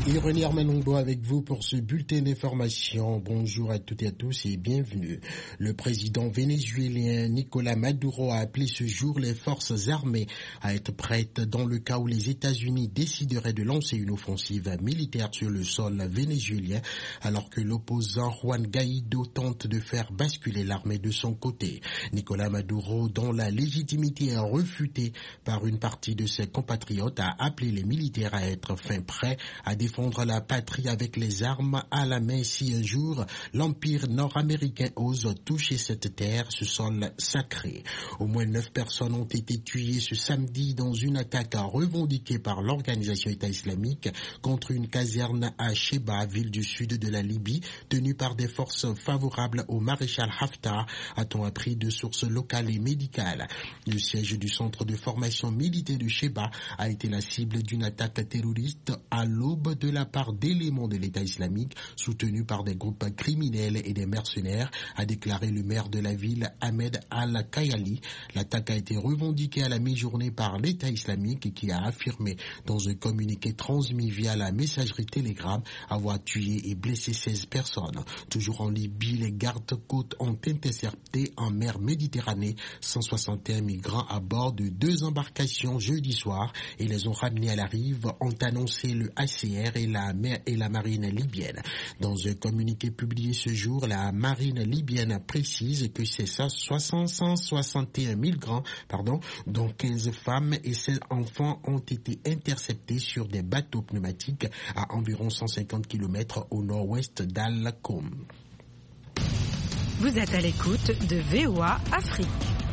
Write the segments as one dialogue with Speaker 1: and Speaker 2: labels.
Speaker 1: Et René Armanongo avec vous pour ce bulletin d'information. Bonjour à toutes et à tous et bienvenue. Le président vénézuélien Nicolás Maduro a appelé ce jour les forces armées à être prêtes dans le cas où les États-Unis décideraient de lancer une offensive militaire sur le sol vénézuélien, alors que l'opposant Juan Guaidó tente de faire basculer l'armée de son côté. Nicolás Maduro, dont la légitimité est refutée par une partie de ses compatriotes, a appelé les militaires à être fin prêts à défendre la patrie avec les armes à la main si un jour l'Empire nord-américain ose toucher cette terre, ce sol sacré. Au moins 9 personnes ont été tuées ce samedi dans une attaque revendiquée par l'organisation État islamique contre une caserne à Sheba, ville du sud de la Libye, tenue par des forces favorables au maréchal Haftar, a-t-on appris de sources locales et médicales. Le siège du centre de formation militaire de Sheba a été la cible d'une attaque terroriste à l'aube de la part d'éléments de l'État islamique soutenus par des groupes criminels et des mercenaires, a déclaré le maire de la ville Ahmed Al-Kayali. L'attaque a été revendiquée à la mi-journée par l'État islamique qui a affirmé dans un communiqué transmis via la messagerie Telegram avoir tué et blessé 16 personnes. Toujours en Libye, les gardes-côtes ont intercepté en mer Méditerranée 161 migrants à bord de 2 embarcations jeudi soir et les ont ramenés à la rive, ont annoncé le HCR et la marine libyenne. Dans un communiqué publié ce jour, la marine libyenne précise que ces 161 migrants, dont 15 femmes et 16 enfants, ont été interceptés sur des bateaux pneumatiques à environ 150 km au nord-ouest d'Al-Koum.
Speaker 2: Vous êtes à l'écoute de VOA Afrique.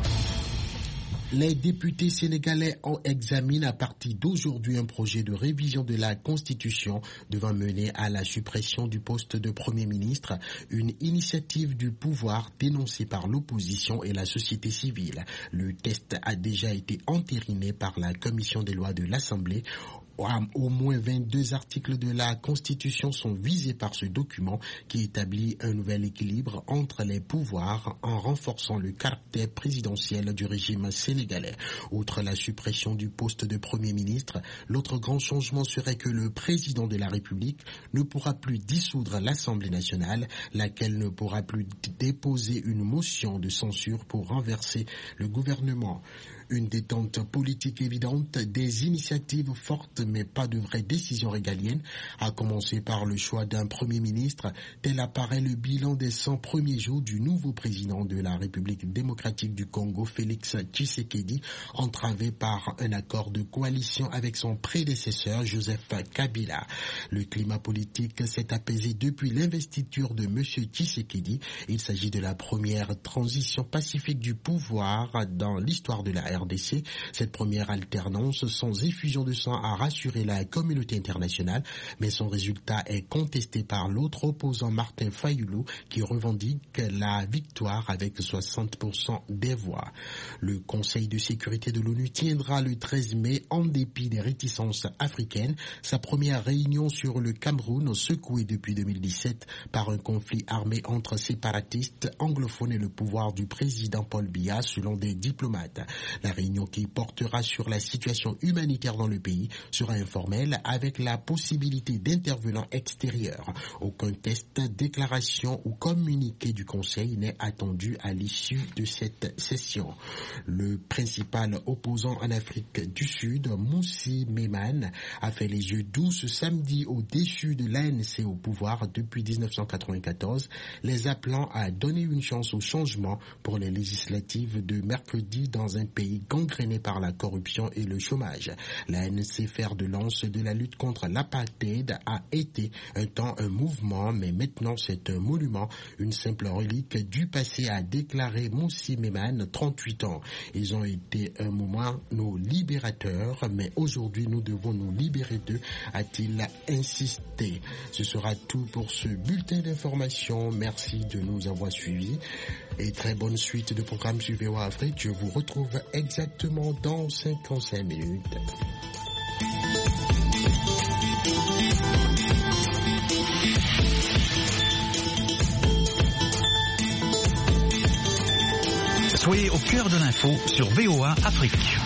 Speaker 1: Les députés sénégalais examinent à partir d'aujourd'hui un projet de révision de la Constitution devant mener à la suppression du poste de Premier ministre, une initiative du pouvoir dénoncée par l'opposition et la société civile. Le test a déjà été entériné par la Commission des lois de l'Assemblée. Au moins 22 articles de la Constitution sont visés par ce document qui établit un nouvel équilibre entre les pouvoirs en renforçant le caractère présidentiel du régime sénégalais. Outre la suppression du poste de Premier ministre, l'autre grand changement serait que le président de la République ne pourra plus dissoudre l'Assemblée nationale, laquelle ne pourra plus déposer une motion de censure pour renverser le gouvernement. Une détente politique évidente, des initiatives fortes mais pas de vraies décisions régaliennes, à commencer par le choix d'un Premier ministre. Tel apparaît le bilan des 100 premiers jours du nouveau président de la République démocratique du Congo, Félix Tshisekedi, entravé par un accord de coalition avec son prédécesseur, Joseph Kabila. Le climat politique s'est apaisé depuis l'investiture de M. Tshisekedi. Il s'agit de la première transition pacifique du pouvoir dans l'histoire de la RDC. Cette première alternance sans effusion de sang a rassuré la communauté internationale, mais son résultat est contesté par l'autre opposant Martin Fayulu qui revendique la victoire avec 60% des voix. Le Conseil de sécurité de l'ONU tiendra le 13 mai en dépit des réticences africaines sa première réunion sur le Cameroun secoué depuis 2017 par un conflit armé entre séparatistes anglophones et le pouvoir du président Paul Biya selon des diplomates. La réunion qui portera sur la situation humanitaire dans le pays sera informelle avec la possibilité d'intervenants extérieurs. Aucun test, déclaration ou communiqué du Conseil n'est attendu à l'issue de cette session. Le principal opposant en Afrique du Sud, Moussi Maimane, a fait les yeux doux ce samedi au déchu de l'ANC au pouvoir depuis 1994, les appelant à donner une chance au changement pour les législatives de mercredi dans un pays gangréné par la corruption et le chômage. L'ANC, fer de lance de la lutte contre l'apartheid, a été un temps un mouvement, mais maintenant c'est un monument, une simple relique du passé, a déclaré Moussi Maimane, 38 ans. Ils ont été un moment nos libérateurs, mais aujourd'hui nous devons nous libérer d'eux, a-t-il insisté. Ce sera tout pour ce bulletin d'information. Merci de nous avoir suivis et très bonne suite de programme sur VOA Afrique. Je vous retrouve exactement dans 55 minutes.
Speaker 3: Soyez au cœur de l'info sur VOA Afrique.